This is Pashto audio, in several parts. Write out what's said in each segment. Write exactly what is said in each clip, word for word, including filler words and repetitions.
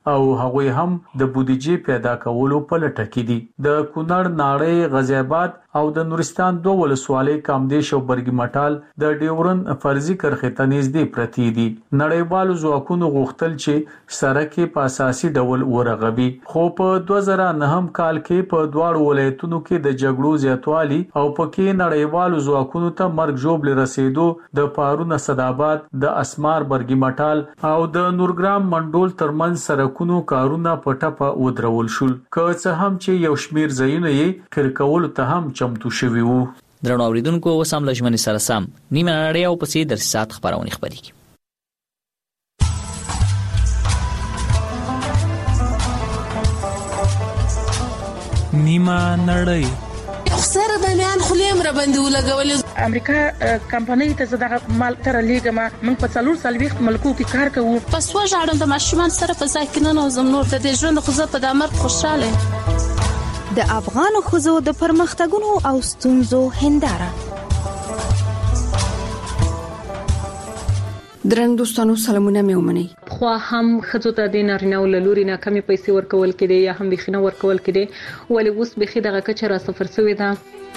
او هغوی هم د بودیجې پیدا کولو په لټه کې دي. د کونړ، ناړۍ، غازی آباد او د نورستان دوه ولسوالۍ کامدیش او برګي مټال د ډیورن فرضي کرښې ته نږدې پرتې دي. نړیوالو ځواکونو غوښتل چې سړک په اساسي ډول ورغوي، خو په دوه زره نهم کال کې په دواړو ولایتونو کې د جګړو زیاتوالی او پکې نړیوالو ځواکونو ته مرګ ژوبل رسیدو د پارون اسدآباد، د اسمار برګي مټال او د نورګرام منډول ترمنځ سړکونو کارونه په ټپه ودرول شول، که څه هم چې یو شمیر ځایونه یې کرکول ته هم چمتو شوي وو. درنو اوریدونکو، وسام لجمن سره سم نیمه نړۍ او پسې در سات خبرونه خبري نیمه نړۍ. خسر د میان خلیم را باندې ولګول. امریکا کمپنۍ ته زده مال تر لیګما موږ په څلور سال وخت ملکو کې کار کوو. پس وژاړم د ماشومان سره په ځکه نه زم نور د دې ژوند خو زه په دامر خوشاله. د افغان خوځو د پرمختګونو او ستونزو هنداره. درن دوستانو سلامونه مې ومني. خو هم خځو ته د نارینه او لوري نه کمی پیسې ورکول کېدي یا هم بخینه ورکول کېدي، ولې اوس بخي دغه کچه را صفر شوې ده.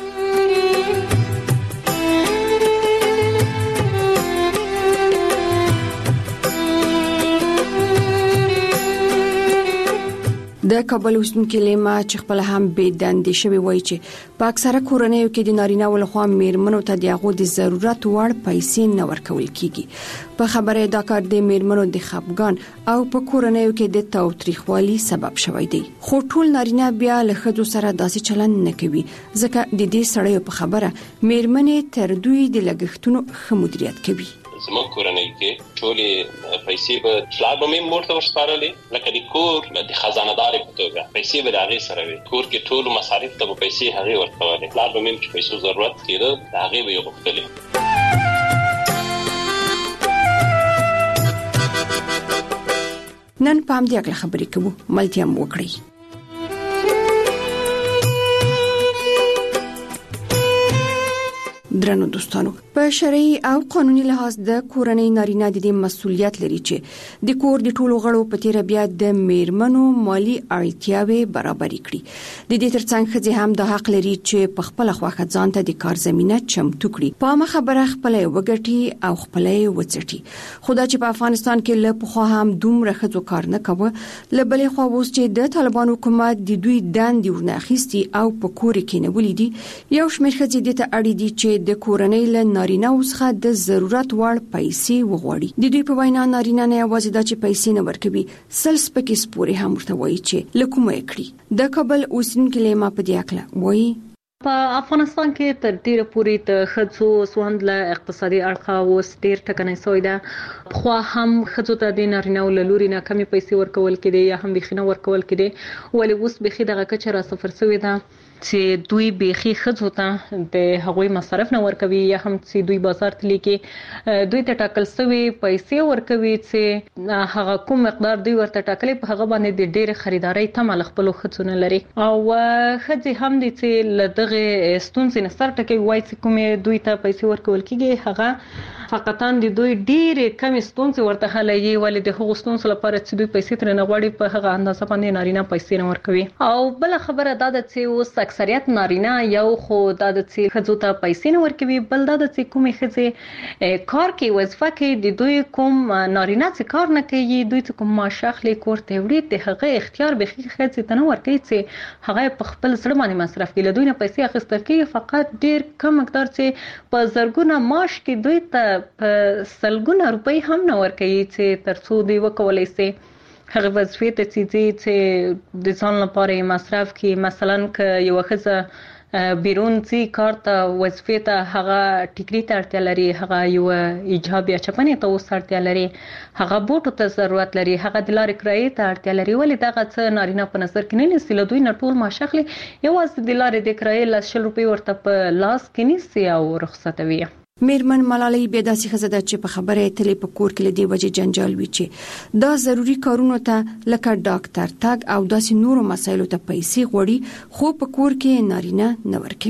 د کابل اوسیدونکو لیما چې خپل هم بې دندې شوی وایي چې په اکثره کورنیو کې د نارینه ول خوا میرمنو ته د هغو د ضرورت وړ پیسې نه ورکول کیږي. په خبره دا کار د میرمنو د خپګان او په کورنیو کې د تاوتریخوالي سبب شوی دی. خو ټول نارینه بیا له ښځو سره داسې چلند نه کوي، ځکه د دې سړیو په خبره میرمنې تر دوی د لګښتونو ښه مدیریت کوي. زموږ کورنۍ کې ټولې پیسې به پلار به مې مور ته ورسپارلې، لکه د کور د خزانه دارې په توګه پیسې به د هغې سره وي. کور کې ټولو مصارف ته به پیسې هغې ورکولې. پلار به مې چې پیسو ضرورت کېده د هغې به یې غوښتلې. نن په همدې اړه خبرې کوو، ملتیا مو وکړئ. درنو دوستانو، په شرعي او قانوني لحاظ د کورنۍ نارینه د دې مسؤلیت لري چې د کور د ټولو غړو په تیر بیا د میرمنو مالی اړتیاوې برابر کړي. د دې ترڅنګ ښځې هم د حق لري چې په خپل خواخه ځان ته د کار زمينه چمتو کړي، په ما خبره خپل وګټي او خپل وڅټي. خدا چې په افغانستان کې له پخوا هم دومره ښځو کار نه کوي، لبلې خو اوس چې د طالبان حکومت د دوی دندې ورناخيستي او په کور کې نه ولیدي، یو شمېر ښځې د ته اړ دي چې د کورنۍ له نارینه اوسخه د ضرورت وړ پیسې وغواړي. د دوی په وینا نارینه نه یوازې دا چې پیسې نه ورکوي، سل سپکې سپورې هم ورته وایي چې لکومه یې کړي. د کابل اوسیدونکو لیما په دې اړه وایي په افغانستان کې تر ډیره پورې د ښځو سوند له اقتصادي اړخه اوس ډیر ټکنۍ شوی ده. خو هم ښځو ته د نارینه او لوري نه کمی پیسې ورکول کېدي یا هم بخینه ورکول کېدي، ولې اوس بخي دغه کچه را صفر شوې ده چې دوی بخي ښځو ته د هغوی مصرف نه ورکوي یا هم چې دوی بازار ته لیکي دوی ته ټاکل شوی پیسې ورکوي چې هغه کوم مقدار دوی ورته ټاکلي په هغه باندې د ډېر خریداري تمه له خپل ښځو نه لري. او ښځې هم دي چې له دغه ستونزې نه سر ټکوي، وایي چې کومې دوی ته پیسې ورکول کېږي هغه فقطاً د دوی ډېرې کمې ستونزې ورته حلوي، ولې د هغو ستونزو لپاره چې دوی پیسې ترې نه غواړي په هغه اندازه باندې نارینه پیسې نه ورکوي. او بله خبره دا ده چې اوس اکثریت نارینه یو خو دا د چې ښځو ته پیسې نه ورکوي، بل دا د چې کومې ښځې کار کوي وظیفه کوي د دوی کوم نارینه چې کار نه کوي، دوی چې کوم معاش اخلي کور ته وړي، د هغه اختیار بخي ښځې ته نه ورکوي چې هغه په خپل زړه باندې مصرف کړي. له دوی نه پیسې اخیستل کېږي، فقط ډېر کم مقدار چې په زرګونه معاش کې دوی ته په سلګونه روپۍ هم نه ورکوي چې تر څو دوی وکولی شي هغه وظیفې ته چې چې د ځان لپاره مصرف کړي. مثلا که یوه ښځه بیرون ځي کار ته وظیفې ته، هغه ټیکري ته اړتیا لري، هغه یو ایجاب یا چپنې ته اوس اړتیا لري، هغه بوټو ته ضرورت لري، هغه د لارې کرایې ته اړتیا لري، ولې دغه څه نارینه په نظر کې نه نیسي. له دوی نه ټول معاش اخلي، یوازې د لارې د کرایې لس شل روپۍ ورته په لاس کې نیسي او رخصتوي. میرمن ملالۍ بیا داسې ښځه ده چې په خبره یې تلې په کور کې له دې وجې جنجال وي چې دا ضروري کارونو ته لکه ډاکټر تګ او داسې نورو مسایلو ته پیسې غواړي، خو په کور کې نارینه نه ورکوي.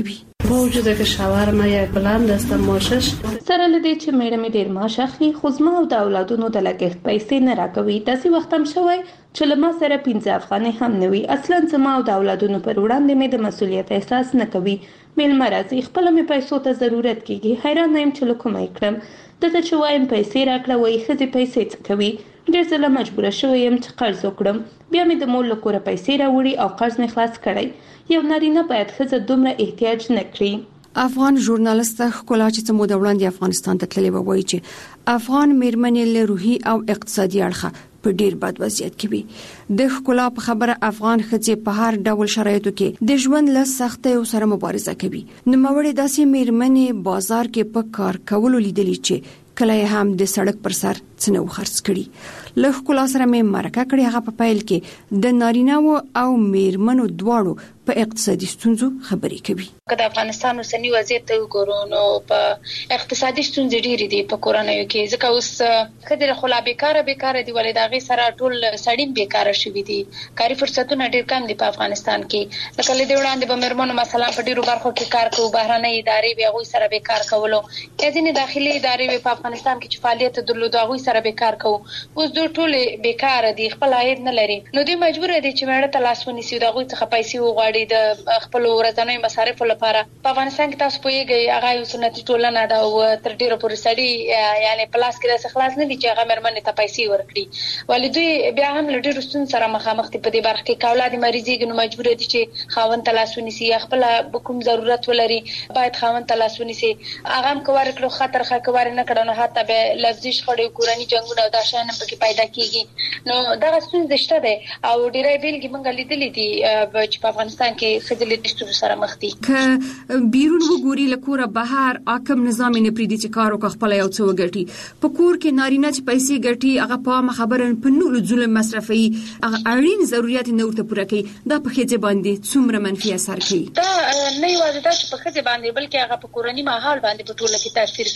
موجوده که شاورما یک بلند است ماشش سره لدی چې میړه می ډیر معاش اخلي خو زما او د اولادونو د لګښت پیسې نه راکوي داسې وخت هم شوی چې لما سره پنځه افغانۍ هم نه وي اصلا زما او د اولادونو پر وړاندې مې د مسؤلیت احساس نه کوي میلمه راځي خپل مې پیسو ته ضرورت کیږي حیران یم چې لکه مې کړم دته چې وایم پیسې راکړه وای خځې پیسې څه کوي ډېر ځله مجبوره شوی یم چې قرض وکړم بیا مې د مور له کوره پیسې راوړي او قرض مې خلاص کړی یو نارینه باید ښځه دومره احتیاج نه کړي افغان ژورنالیست ښکلا چې څه موده وړاندې افغانستان ته تللی و وایي چې افغان میرمنې له روحي او اقتصادي اړخه په ډیر بد وضعیت کې وي د ښکلا په خبره افغان ښځې په هر ډول شرایطو کې د ژوند له سختیو سره مبارزه کوي نو موري داسې میرمنې بازار کې په کار کولو لیدلې چې کله هم د سړک پر سر څنو خرڅ کړي له ښکلا سره مې مرکه کړې هغه په پایل کې د نارینه او میرمنو دواړو په اقتصادي ستونزو خبرې کوي کله افغانستان اوسنی وضعیت ته وګورو نو په اقتصادي ستونزې ډېرې دي په کورنیو کې ځکه اوس کله خلا بیکاره بیکاره دی ولې داغي سره ټول سړی بیکاره شوی دي کاري فرصتونه ډېر کم دي په افغانستان کې لکه لدی وړاندې به مرمنو مثلا په ډیرو برخو کې کار کوي بهرانه ادارې به غوي سره بیکار کولو ځینې داخلي ادارې په افغانستان کې چې فعالیت درلود غوي سره بیکار کوي اوس دوی ټول بیکاره دي خپل عاید نه لري نو دوی مجبور دي چې مړه تلاش ونیسي دا غوي څخه پیسې وغواړي د خپل ورځنوي مصارف لپاره په افغانستان کې تاسو پوهیږئ هغه یو سنتي ټولنه دا او تر ډیره پورې سړي یعنی پلاس کې راځي خلاص نه دي چې هغه مرمنې ته پیسې ورکړي ولې دوی بیا هم لډیر رستون سره مخامخ دي په دې برخه کې کاولاد مریضي نو مجبور دي چې خاوند تلاش ونیسي خپل کوم ضرورت ولري باید خاوند تلاش ونیسي هغه هم کوار کړو خطر خا کوار نه کړنو حتی به لفظي شخړې کورني جنگونه او دا شان په کې پیدا کیږي نو دا ستونزه شته ده او ډیره بیلګې مونږ لیدلې دي چې په افغانستان کې خځلې د ستونزو سره مخ دي ک بیرون وګوري لکوره بهر اکم نظام نه پریدي چې کارو ک خپل یو څو ګټي په کور کې نارینه چې پیسې ګټي هغه په خبره په نور ظلم مصرفي هغه اړین ضرورت نه ورته پوره کوي دا په خځه باندې څومره منفي اثر کوي دا نه یوازې دا چې په خځه باندې بلکې هغه په کورنی ماحول باندې په ټوله کې تاثیر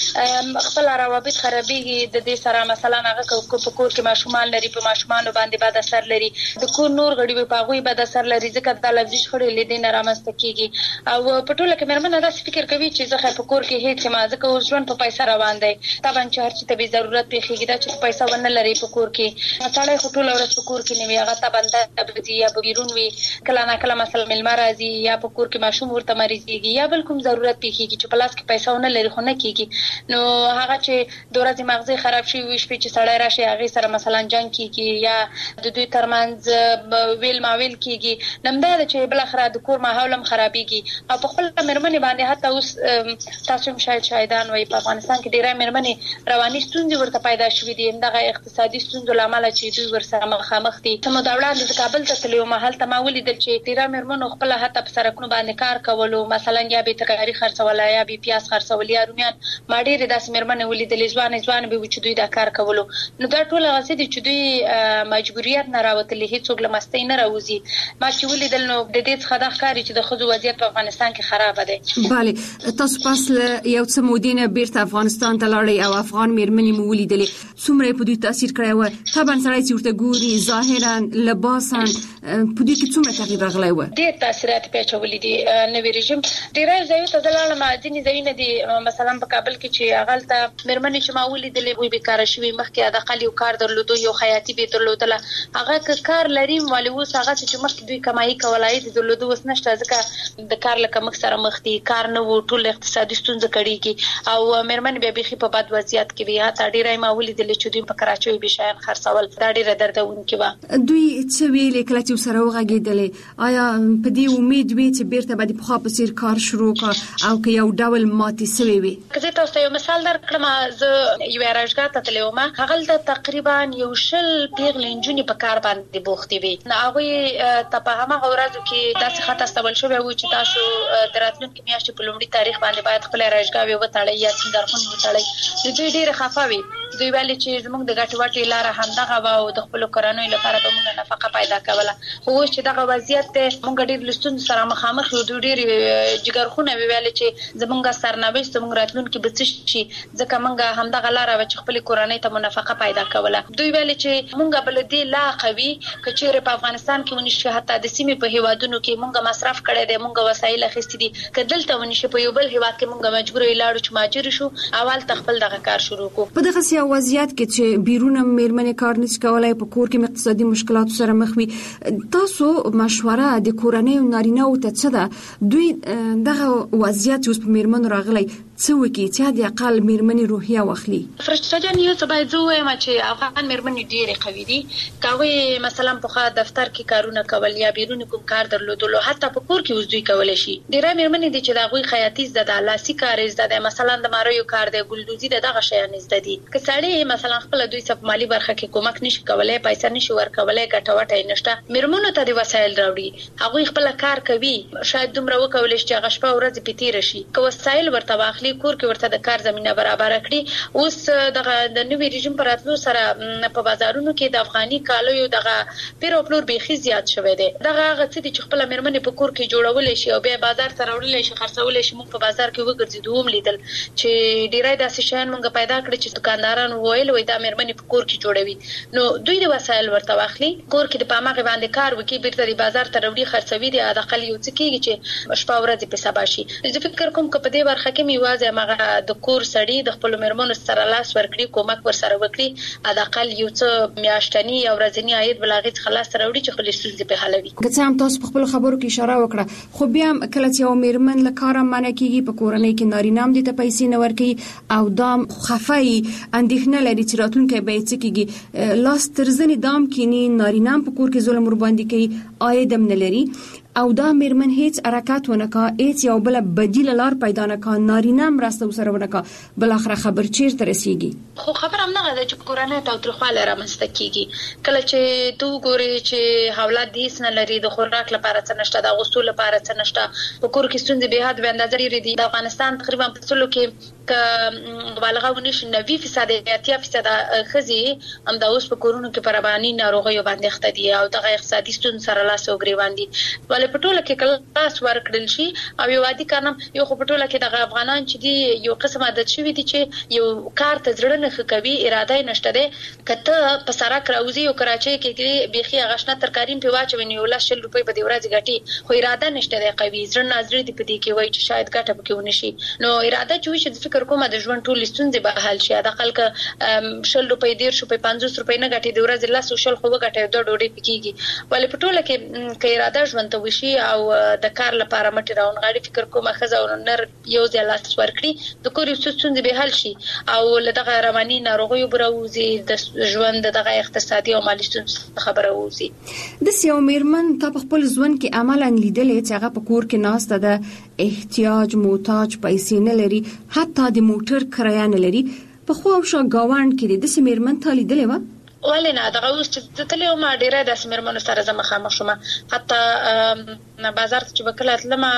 کوي خپل روابط خرابېږي د دې سره مثلا هغه په کور کې ماشومان لري په ماشومان باندې بد اثر لري د کور نور غړي په هغه بد اثر لري ځکه د لفظي شخړې لیدنه رامنځته کیږي او په ټوله کې مرمنه دا فکر کوي چې زه خیر په کور کې هیڅ ما ځکه اوس ژوند په پیسې روان دی طبعا چې هر څه ته به ضرورت پیږي دا چې پیسې ونه لري په کور کې مثلا خو ټول ورځ په کور کې نه وي هغه ته بنده ابدي یا بیرون وي کله نه کله مثلا ملما راځي یا په کور کې ماشوم ورته مریضيږي یا بل کوم ضرورت پیږي چې په لاس کې پیسې ونه لري خو نه کیږي نو هغه چې د ورځې مغزي خراب شي وي شپې چې سړی راشي هغه سره مثلا جنگ کیږي یا د دوی ترمنځ ویل ما ویل کیږي نمبر چې بل اخر د کور ماحول هم خرابېږي او په خپل مرمنې باندې حتی اوس تاسو هم شاید شاهدان وي په افغانستان کې ډېرې مرمنې رواني ستونزې ورته پیدا شوې دي همدغه اقتصادي ستونزو لامل چې دوی ورسره مخامخ دي سمو دا وړاندې د کابل ته تلو محل ته ما ولیدل چې ډېرې مرمنو خپل حتی په سرکونو باندې کار کولو مثلا یا به تکراری خرڅول یا به پیاز خرڅول یا رومیان ما ډېرې داسې مرمنې ولیدل ځوان ځوان به چې دوی دا کار کولو نو دا ټول غسې دي چې دوی مجبوریت نه راوتلې هیڅ لمستې نه راوځي ما چې ولیدل نو د دې څخه د ښکاری چې د خځو وضعیت په افغانستان کې خراب دی bale تاسو پاس یو څه مودینه بیرته افغانستان ته لاړې او افغان میرمنې مو ولیدلې څومره په دوی تاثیر کړی و طبعا سړی چې ورته ګوري ظاهرا لباسا په دې کې څومره تغییر راغلی و ډېر تاثیرات پیچولې دي نوې رژیم ډېر ځایو ته دلاله معدني ځایونه دي مثلا په کابل کې چې هغه ته میرمنې چې ما ولیدلې وي بیکاره شوي مخکې د خالي کار درلودو یو حیاتي به درلودله هغه کار لري ولې اوس هغه چې مخکې دوی کمایي کولای دي درلودو اوس نشته ځکه د کار لکه مخ سره مخ دي کار نه وو ټول اقتصادي ستونزې کړي او میرمن به بيخي په بد وضعیت کې وي تا ډیرای ما ولیدل چې دوی په کراچۍ به شاین خرڅول دا ډیره دردونکې و دوی څه ویلې کله چې سره وغږیدلې آیا په دې امید وي چې بیرته به په خاطر سیر کار شروع کړ او که یو ډول ماتي سوي وي که زه تاسو یو مثال درکړم زه یو راځګه ته تلوم هغه د تقریبا یو شل پیغلنجونی په کار باندې بوختي وي نو هغه ته په هغه ورځو کې داسې خطر استول شو و چې تاسو دراتلونکو میاشتې په لومړي تاریخ باندې باید خپل راځګاوي وتاړي یا څنګه درخون وتاړي دوی ډېر خفاوي دوی ویل چې زموږ د غټ وټي لار همدغه و او د خپل کورنۍ لپاره به موږ نفقه پیدا کوله خو چې دغه وضعیت ته موږ ډېر لستون سره مخامخ یو دوی ډېر جګرخونه ویل چې زموږ سرنوشت زموږ راتلونکو به څه شي ځکه موږ همدغه لار و چې خپل کورنۍ ته منفقه پیدا کوله دوی ویل چې موږ بل دې لا قوي کچېره په افغانستان کې ونشي حتی د سیمې په هیوادونو کې مونږه مصرف کړی دی، مونږه وسایل اخیستي دي، کدلته ونشي په یو بل هیواد کې مونږه مجبور یلاړو چې ماجر شو، اول تخپل دغه کار شروع کو. په دغه سیاسي وضعیت کې چې بیرونه میرمنې کار نشي کولای، په کور کې اقتصادي مشکلات سره مخ وي، تاسو مشوره د کورنۍ او نارینه او ته څه ده؟ دوی دغه وضعیت اوس په میرمنو راغلی څه وکړي چې د اقل میرمنې روحیه واخلي؟ فرشته جان یو څه باید زه وایم چې افغان میرمنې ډېرې قوي دي. کوي مثلا په خا دفتر کې کارونه کول یا بیرون کوم کار درلودلو، حتی په کور کې اوس دوی کولای شي. ډېرې میرمنې دي چې دا غوي خیاطي زده ده، لاسي کار زده ده، مثلا د ماریو کار دی، ګلدوزي ده، دغه شیان زده دي. که سړی مثلا خپل دوی سب مالی برخه کې کومک نشي کولای، پیسې نشي ورکولای، ګټوټه نشته، میرمنو ته د وسایل راوړي، هغه خپل کار کوي، شاید دومره وکولای شي چې غشپه ورځ پېتیر شي، که وسایل ورته واخلي، کور کې ورته د کار زمينه برابر کړي. اوس دغه د نوې رژیم پر اتلو سره په بازارونو کې د افغاني کالو یو دغه پیر او پلور بيخي زیات شوی دی. دغه هغه څه چې خپل میرمنې په کور کې جوړول شي او بیا بازار ته راوړل شي، خرڅول شي. موږ په بازار کې وګرځیدو هم لیدل چې ډیرای داسې شیان موږ پیدا کړی چې دکانداران وویل وای دا میرمنې په کور کې جوړوي، نو دوی د وسایل ورته واخلي، کور کې د پامغه باندې کار وکي، بیرته د بازار ته راوړي، خرڅوي، د اقل یو څه کېږي چې شپه ورځ په سبا شي. زه فکر کوم چې په دې برخه کې میوازه مغه د کور سړی د خپل میرمنو سره لاس ورکړي، کومک ور سره وکړي، اقل یو څه میاشتنی او ورځنی عاید بلاغت خلاص راوړي چې خپل ستونزې په حلوي. که څه هم تاسو په خپل خبرو کې اشاره وکړه، خو بیا کله چې یو میرمن له کاره منع کیږي، په کورنۍ کې نارینه هم د ته پیسې نه ورکړي او دام خفای اندېښنه لري چې راتلونکي به څه کیږي، لاس ترزنی دام کینی، نارینه هم په کور کې ظلم ور باندې کوي، عاید هم نه لري او دا میرمن هیڅ حرکت ونکا، هیڅ یو بل بدیل لار پیدا نکا، نارینه هم راسته وسره ونکا، بل اخر خبر چیرته رسیږي؟ خو خبر هم نه ده چې کورانه تاوتریخواله رامنځته کیږي. کله چې تو ګوري چې حواله دیس نه لري، د خوراک لپاره څه نشته، د غسل لپاره څه نشته، په کور کې ستونزې به حد به اندازه لري. د افغانستان تقریبا په ټولو کې ک مبالغه ونشي نوي فیصد یا اتیا فیصد خزي هم د اوس په کورونو کې پربانی ناروغي باندې اخته دي او د اقتصادي ستونزې سره لاس او ګریوان دي. ولې په ټوله کې کلاس ورکړل شي او یو عادي کارنم یو خو په ټوله کې د افغانان چې دي یو قسم عادت شوی دي چې یو کار ته ځړنه کوي، اراده نشته ده، کته په سره کراوزي او کراچۍ کې بيخي غشنه ترکاریم په واچوي یو لاس شل روپۍ په دی ورځ غټي، خو اراده نشته ده قوي، ځړنه ازر دي په دې کې وای چې شاید ګټه پکې ونشي. نو اراده چې چې فکر کوم د ژوند ټول ستونزې به حل شي، د خلک شل روپۍ ډیر شو په پنځوس روپۍ نه غټي د ورځ لاس شل خو غټي د ډوډۍ پکېږي. ولې په ټوله کې کې اراده ژوند ته وشي او د کار لپاره مټي راون غاړي فکر کوم خزه او نر یو ځای لاس ورکړي، د کور یو ستونزې به حل شي او لدغه رواني ناروغي بروزي، د ژوند دغه اقتصادي او مالي ستونزې خبره ووزي. د سیو میرمن تا په خپل ژوند کې عملاً لیدلې چې هغه په کور کې ناسته ده، احتیاج محتاج پیسې نه لري، حتی د موټر کرایه نه لري، په خو او شا گاوند کې د سیمرمن ته لیدلې و؟ ولې نه دغه اوس چې تللی وم ډیره د سیمرمنو سره زه مخامخ شوم، حتی بازار ته چې وکړه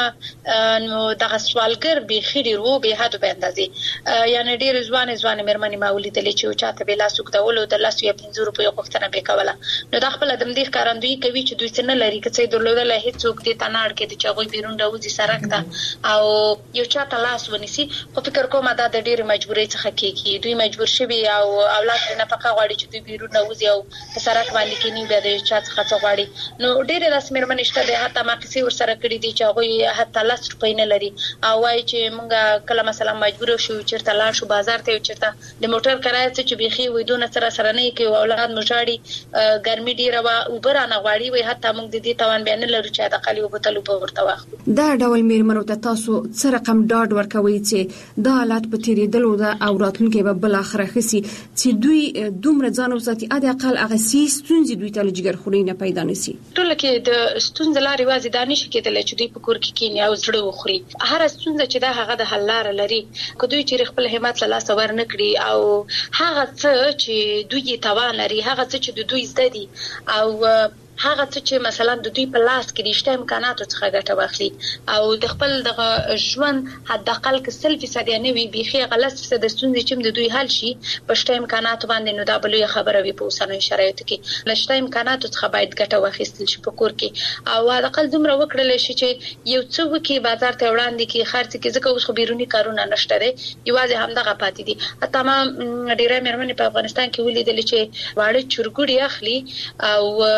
تلم نو دغه سوالګر بيخي ډیر وو به حد به اندازې، یعنی ډیر ځوان ځوان میرمنې ما ولیدلې چې چاته به لاس وکړول د لاس یې پنځه روپۍ غوښتنه به کوله. نو د خپل د مدیر کارندوی کوي چې دوی څنګه لري چې درلودل هیڅ څوک دې تناړ کې د چاغوي بیرون راوځي سرک ته او یو چاته لاس ونیسي. خو فکر کوم دا د ډیر مجبورۍ څخه کېږي، دوی مجبور شوي او اولاد نه پکا غواړي چې دوی بیرون راوځي او په سرک باندې کې نه به د چا څخه څه غواړي. نو ډیر راس میرمنې شته د حتی ما کیسې ور سره کړې دي چې هغه حتی لاس روپۍ نه لري او وايي چې مونږه کله مثلا مجبور شو چیرته لاړ شو بازار ته چیرته د موټر کرایه چې بيخي وې دونه سره سره نه کې اولاد مجاړي ګرمي ډیره وا اوبر نه غواړي وي، حتی موږ د دې توان بیان لرو چې د قلی وبتلو په ورته واخلو. دا ډول میرمنو ته تاسو څه رقم ډاډ ورکوي چې دا حالت په تیریدلو ده او راتلونکي به بل اخره خسي چې دوی دومره ځان وساتي اده اقل هغه سي ستونزې دوی ته لږ خوري نه پیدا نشي؟ ټول کې د ستونزې لارې وازي دانش کېدل چې دوی په کور کې کینی او زړه وخوري. هر ستونزه چې دا هغه د حل لار لري، که دوی چې خپل همت له لاس ور نه کړی او هغه څه چې دوی توان لري، هغه څه چې د دوی زده دي او هغه څه چې مثلا د دوی په لاس کې د شته امکاناتو څخه ګټه واخلي او د خپل د ژوند حد اقل کې سل فیصد نه وي بيخي غلط فیصد د ستونزې چې د دوی حل شي په شته امکاناتو باندې، نو دا بلوي خبره وي په اوسنۍ شرایطو کې. نشته امکاناتو څخه باید ګټه واخیستل شي په کور کې او حد اقل دومره وکړل شي چې یو څه وکي بازار ته وړاندې کې خرڅ کې ځکه اوس خو بیرونی کارونه نشته دي، یوازې همدغه پاتې دي. حتی ما ډیره مېرمنې په افغانستان کې ولیدل چې واړه چرګوړي اخلي او بیا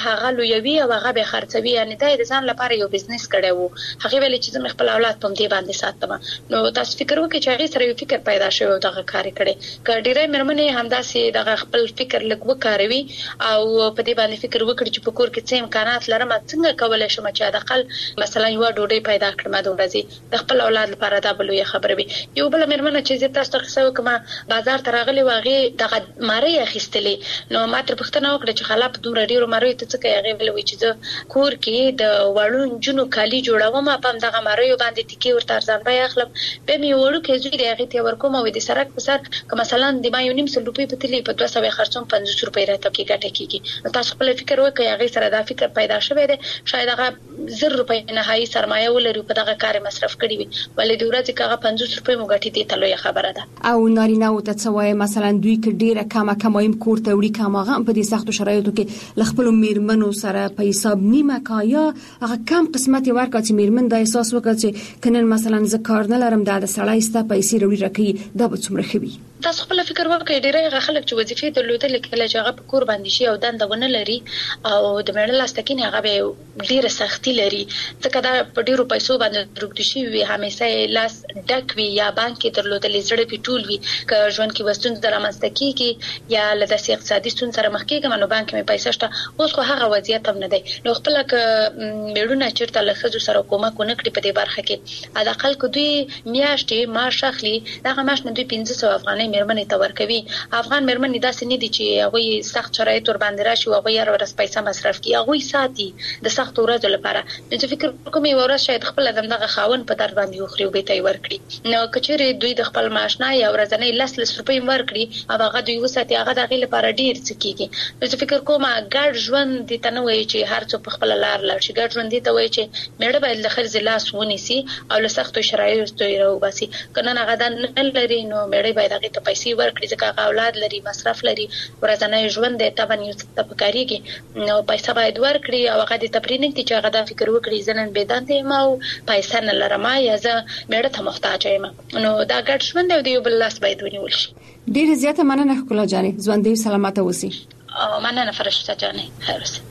هغه لویوي او هغه به خرڅوي، یعنی دا د ځان لپاره یو بزنس کړی وو. هغه ویل چې زه خپل اولاد په دې باندې ساتم. نو تاسو فکر وکړئ چې هغه سره یو فکر پیدا شوی او دغه کار کړي. که ډیرې مرمنې همداسې دغه خپل فکر لږ وکاروي او په دې باندې فکر وکړي چې په کور کې څه امکانات لرم، څنګه کولای شم چې د خپل مثلا یو ډوډۍ پیدا کړم د ورځې د خپل اولاد لپاره، دا بل یو خبره وي. یو بل مرمنه چې تاسو ته څه وکم بازار ته راغلی واغې دغه ماری اخیستلې، نو ما تر پښتنه وکړه چې خلاف دومره ډیرو ماری ته څه کوي. هغه ویل وی چې زه کور کې د وړون جنو کالی جوړوم، په دغه ماری باندې ټکی ورته ارزان بیا اخلم، به می وړو کې زوی دی هغه ته ورکوم او د سرک په سر که مثلا د ما یو نیم سل روپۍ په تلی په دوه سوه خرڅوم پنځوس روپۍ راته کې ګټه کیږي. تاسو خپل فکر وکړئ هغه سره دا فکر پیدا شوی دی، شاید هغه زر روپۍ نهایي سرمایه ولري په دغه کار مصرف کړی وي، ولې د ورځې هغه پنځوس روپۍ مو ګټې دي ته لویه خبره ده. او نارینه او ته څه وایي مثلا دوی کې ډیره کمه کمایم کور ته وړي کماغه په دې سختو شرایطو کې لخپل میرمنو سره په حساب نیمه کایا هغه کم قسمت ورکړي چې میرمن د احساس وکړي چې کنن مثلا ز کار نه لرم دا د سړی ستا پیسې وروړي راکې دا به څومره خوي. تاسو خپل فکر وکړئ ډیره خلک چې وظیفې درلودل کله چې هغه په کور باندې شي او دنده ونه لري او د میړه لاستکینه هغه به ډیره سختي لري، ځکه دا په ډیرو پیسو باندې روږدي شي وي، همیشه لاس ډک وي یا بانک کې درلودل زړه پیټول وي، که ژوند کې وستون درامسته کیږي یا له داسې اقتصادي ستون سره مخ کېږي نو بانک مې پیسې شته. اوس خو هغه وضعیت هم نه دی، نو خپل ک میړونه چیرته له خځو سره کومک ونه کړي په دې برخه کې، ادا خلک دوی میاشتې معاش اخلي، دغه معاش نه دوی پنځه سوه افغانۍ میرمنې ته ورکوي. افغان میرمنې داسې نه دي چې هغه سخت شرایط ور باندې راشي او هغه یې ورس پیسې مصرف کوي، هغه ساتي د سخت ورځو لپاره. نو چې فکر کوم یو ورځ شاید خپل دغه خاون په در باندې وخري او به ته ورکړي، نو کچېره دوی د خپل معاش نه یا ورځنی لس لس روپۍ ورکړي او هغه دوی وساتي، هغه دغه لپاره ډیر څه کیږي. نو چې فکر کوم ګډ ژوند دي ته نه وایي چې هر څو په خپل لار لاړ شي، ګډ ژوند دي ته وایي چې میړه باید له خرڅ لاس ونیسي او له سختو شرایطو یې راوباسي، کنه هغه د نه لري نو میړه باید هغه ته پیسې ورکړي ځکه هغه اولاد لري، مصرف لري، ورځنی ژوند دی ته باندې څه پکاريږي، نو پیسې باید ورکړي او هغه د تپرینګ چې هغه د فکر وکړي ځنن بيدانته ما او پیسې نه لرم یا زه میړه ته محتاج یم، نو دا ګډ ژوند دی یو بل لاس باید ونیول شي. ډیر زیاته مننه ښکلا جانې، ژوند دې سلامت اوسئ. مننه فرشته جانې، خیر اوسئ.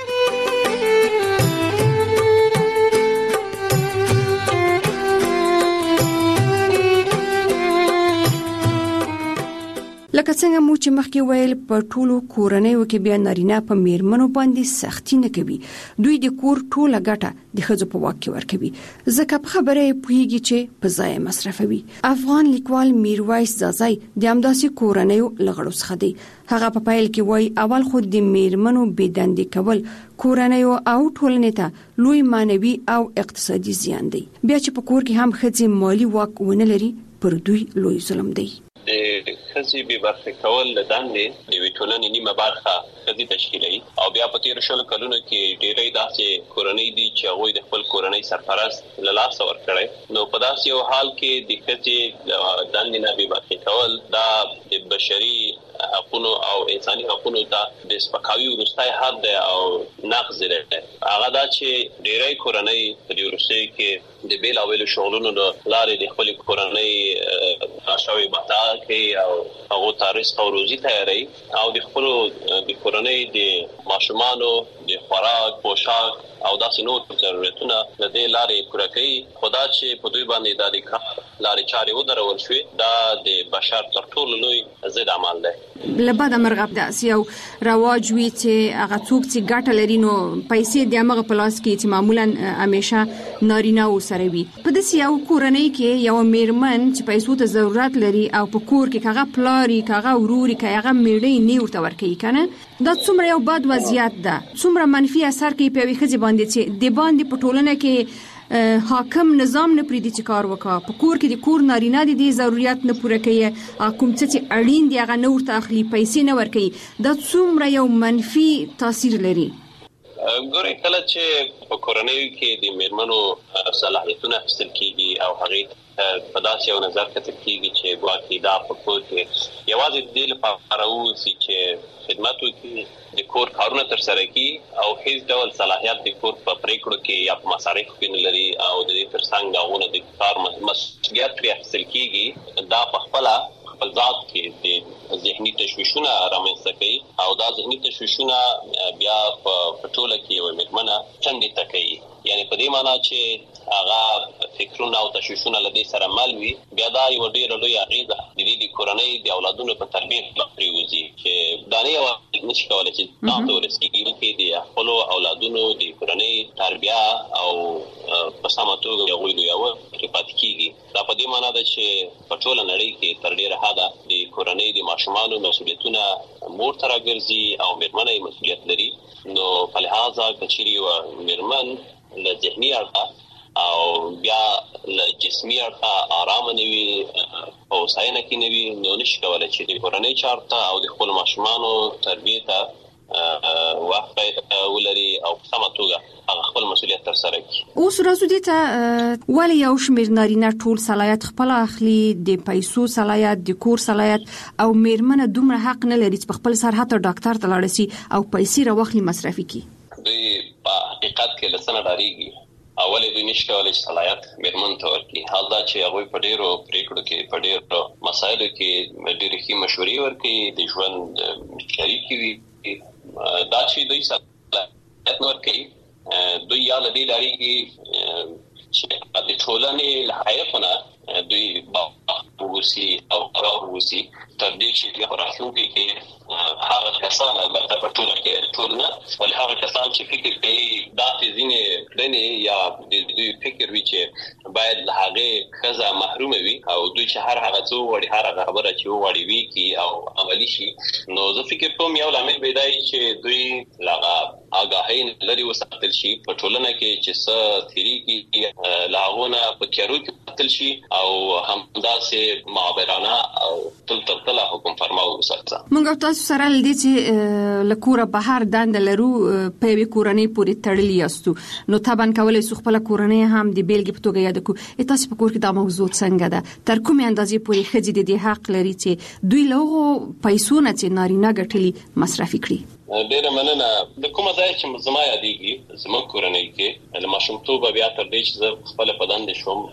لکه څنګه مو چې مخکې ویل په ټولو کورنیو کې بیا نارینه په میرمنو باندې سختی نه کوي، دوی د کور ټوله ګټه د ښځو په واک کې ورکوي، ځکه په خبره پوهیږي چې په ځای مصرفوي. افغان لیکوال میرویس زازای د همداسې کورنیو لغړو څخه دی. هغه په پیل کې وایي اول خو د میرمنو بېدندې کول کورنیو او ټولنې ته لوی معنوي او اقتصادي زیان دی، بیا چې په کور کې هم ښځې مالی واک ونه لري پر دوی لوی ظلم دی. د ښځې بې برخې کول له دندې د یوې ټولنې نیمه برخه ښځې تشکیلوي او بیا په تېرو شلو کلونو کې ډېری داسې کورنۍ دي چې هغوی د خپل کورنۍ سرپرست له لاسه ورکړی، نو په داسې یو حال کې د ښځې د دندې نه بې برخې کول دا د بشري حقونو او انساني حقونو ته د سپکاوي وروستی حد دی او نقض دی. هغه دا چې ډېری کورنۍ په دې وروستیو کې د بېلابېلو شغلونو له لارې د خپلې کورنۍ راشوې بتا کوي او هغو ته رزق او روزي تیاروي او د خپلو د کورنۍ د ماشومانو د خوراک، پوشاک او داسې نور ضرورتونه له دې لارې پوره کوي. خو دا چې په دوی باندې دا د کار لارې چارې ودرول شوې دا د بشر تر ټولو لوی ضد عمل دی. له بده مرغه داسې یو رواج وي چې هغه څوک چې ګټه لري نو پیسې د هغه په لاس کې چې معمولا همیشه نارینه و سره وي. په داسې یو کورنۍ کې یو میرمن چې پیسو ته ضرورت لري او په کور کې هغه پلاري، هغه وروري، هغه میړه نه ورته ورکوي کنه، دا څومره یو بد وضعیت ده، څومره منفي اثر کوي په یوې ښځې باندې چې د باندې په ټولنه کې حاکم نظام نه پریدي چې کار وکړه، په کور کې د کور نارینه د دې ضرورت نه پوره کوي، کوم څه چې اړین دی هغه نه ورته اخلي، پیسې نه ورکوي، دا څومره یو منفي تاثیر لري. ګورئ کله چې په کورنیو کې د میرمنو صلاحیتونه اخیستل کېږي او هغې په داسې یو نظر کتل کېږي چې ګواکې دا په کور کې یوازې د دې لپاره واوسي چې خدمت وکړي، د کور کارونه ترسره کړي او هیڅ ډول صلاحیت د کور په پریکړو کې یا په مصارفو کې نه لري او د دې ترڅنګ د هغوی د کار مسؤلیت پرې اخیستل کېږي، دا په خپله خپل ذات کې د ذهني تشویشونه رامنځته کوي او دا ذهني تشویشونه بیا په ټوله کې یو مېرمنه څنډې ته کوي. یعنی په دې معنی چې هغه فکرونه او تشویشونه لدې سره مل وي، بیا دا یو ډېر لوی اغیزه د دې د کورنۍ د اولادونو په تربیت باندې وځي چې دا نه یو نشي کولای چې تاسو ورسېږي کې د خپل اولادونو د کورنۍ تربیه او په سمه توګه یو یو کې پات کیږي. دا په دې معنی ده چې په ټوله نړۍ کې تر ډیره حده د کورنۍ د ماشومانو مسؤلیتونه مور ته راګرځي او مېرمنه یې مسؤلیت لري. نو په لحاظه کچري او مېرمن له ذهني اړخه او بیا له جسمي اړخه آرام نه وي او ساينه کې نه وي، نو نشي کولای چې د کورنۍ چارته او د خپل ماشومانو تربیه ته وخت ولري او په سمه توګه هغه خپل مسؤلیت تر سره کړي. اوس راځو دې ته ولی یو شمېر نارینه ټول صلاحیت خپل اخلي، د پیسو صلاحیت، د کور صلاحیت، او مېرمنه دومره حق نه لري چې خپل سر حتی ډاکټر ته لاړ شي او پیسې راوخلي مصرفي کړي. دوی په حقیقت کې لسنه ډاریږي. اول دوی نشي کولای چې صلاحیت مېرمن ته ورکړي، حال دا چې هغه په ډیرو پریکړو کې په ډیرو مسایلو کې ډېرې ښې مشورې ورکړي، د ژوند شریک وي. دا چې دوی صلاحیت ورکړي، دوی یا لدی لريږي چې د ټولنې له حیاتونه دوی باورسي او راووسي تر دې چې په راتلونکي کې هغه کسان البته په ټولنه کې ټولنه ولې هغه کسان چې فکر کوي دا ځینې کړنې یا د دوی فکر وی چې باید له هغه خزه محروم وي او دوی چې هر هغه څو وړي هر هغه خبره چې وړي وي کی او عملی شي، نو زه فکر کوم یو لامل پیدای چې دوی لغه آگاهی لري وساتل شي په ټولنه کې چې څه تیری کې لاغونه په کېرو کې تل شي او همداسې معبرانه او تل تل تل حکم فرماو وساتل. موږ تاسو سره لدی چې لکوره بهر دند لرو په وی کورنۍ پورې تړلی یاستو، نو تابان کولای سو خپل کورنۍ هم د بیلګې په توګه یاد کو. تاسو په کور کې دا موضوع څنګه ده؟ تر کومه اندازې پورې خځې د دې حق لري چې دوی له پیسو نه چې نارینه ګټلي مصرفي کړي؟ ډیره مننه. د کومه ځای چې زما یادېږي زما کورنۍ کې له ماشومتوب بیا تر دې چې زه خپل بدن شوم،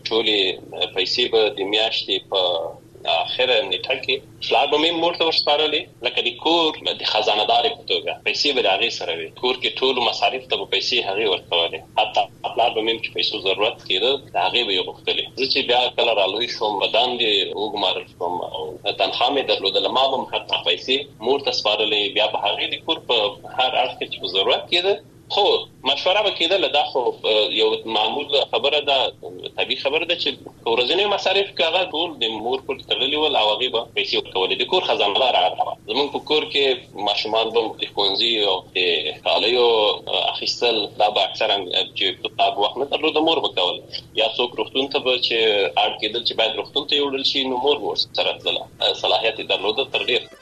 ټولې پیسې به د میاشتې په اخره نیټه کې شلاب مې مور ته ورسپارلې، لکه د کور د خزانه دار په توګه پیسې به هغه سره وي. کور کې ټول مصارف ته پیسې هغه ورکولې، حتی خپل به مې چې پیسو ضرورت کېده هغه به یې غوښتلې. زه چې بیا کله رالوي شوم بدن دې وګمارل شوم او تنخواه مې درلودل، ما به حتی پیسې مور ته سپارلې، بیا به هغه د کور په هر اړخ کې چې ضرورت کېده خو مشوره وکیدل. دا خو یو معمول خبره ده، طبيعي خبره ده چې ورځنی مصارف کاغه ټول د مور پر تړلې ول او هغه به پیسې ورکولې. د کور خزانه دار راغله. زمونږ په کور کې ماشومان به د ښوونځي او د کالیو اخیستل دا به اکثرا چې په وخت نه درلود مور وکول، یا څوک روغتون ته به چې اړ کېدل چې باید روغتون ته یوړل شي، نو مور ورسره تلله. صلاحیت درلود تر ډیر.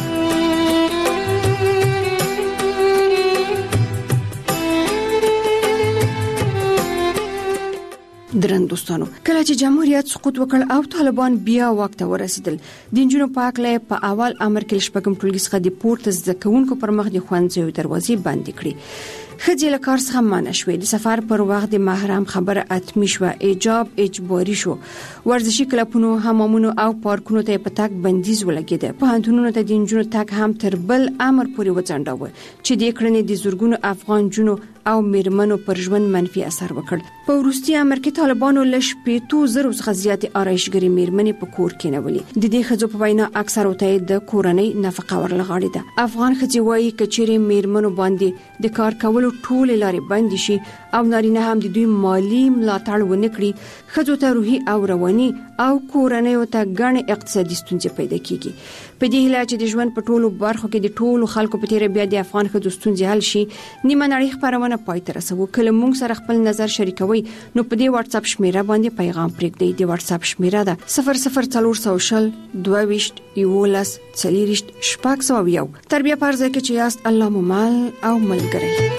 درن دوستانو، کله چې جمهوریت سقوط وکړ او طالبان بیا واک ته ورسېدل، د جنونو پاکله په اول امر کې شپږم ټولګي څخه د پورته زده کوونکو پر مخ د ښوونځیو دروازې بندې کړې. خځې له کار څخه منع شوې، د سفر پر وخت د محرم خبره اتمی شوه، حجاب اجباري شو، ورزشي کلبونو، حمامونو او پارکونو ته په تک بندیز ولګېده. پوهنتونونو ته د جنونو تک هم تر بل امر پورې وځنډاوه چې د کړنې د زورګونو افغان جنونو او میرمنو پر ژوند منفي اثر وکړ. په وروستي امر کې طالبانو لږ شپېتو زرو څخه زیاتې آرایشګرې میرمنې په کور کې نیولې. د دې ښځو په وینا اکثر ته د کورنۍ نفقه ورلغاړې ده. افغان ښځې وایي کچېرې میرمنو باندې د کار کولو ټولې لارې بند شي او نارینه هم د دوی مالی ملاتړ ونه کړي، ښځو ته روحي او رواني او کورنۍ ته ګڼې اقتصادي ستونزې پیدا کیږي. په دې هیله چې د ژوند په ټولو برخو کې د ټولو خلکو په تیره بیا د افغان ښځو ستونزې حل شي، نیمه نړۍ خبرونه پای ته رسوو. کله موږ سره خپل نظر شریکوي نو په دې واتس اپ شمیره باندې پیغام پرېږدئ. د واتس اپ شمیره ده صفر صفر څلور سوه شل دوه ویشت یولس څلوېښت شپږ سوه یو. تر بیا پر ځای کې چې یاست الله مو مل او ملګری.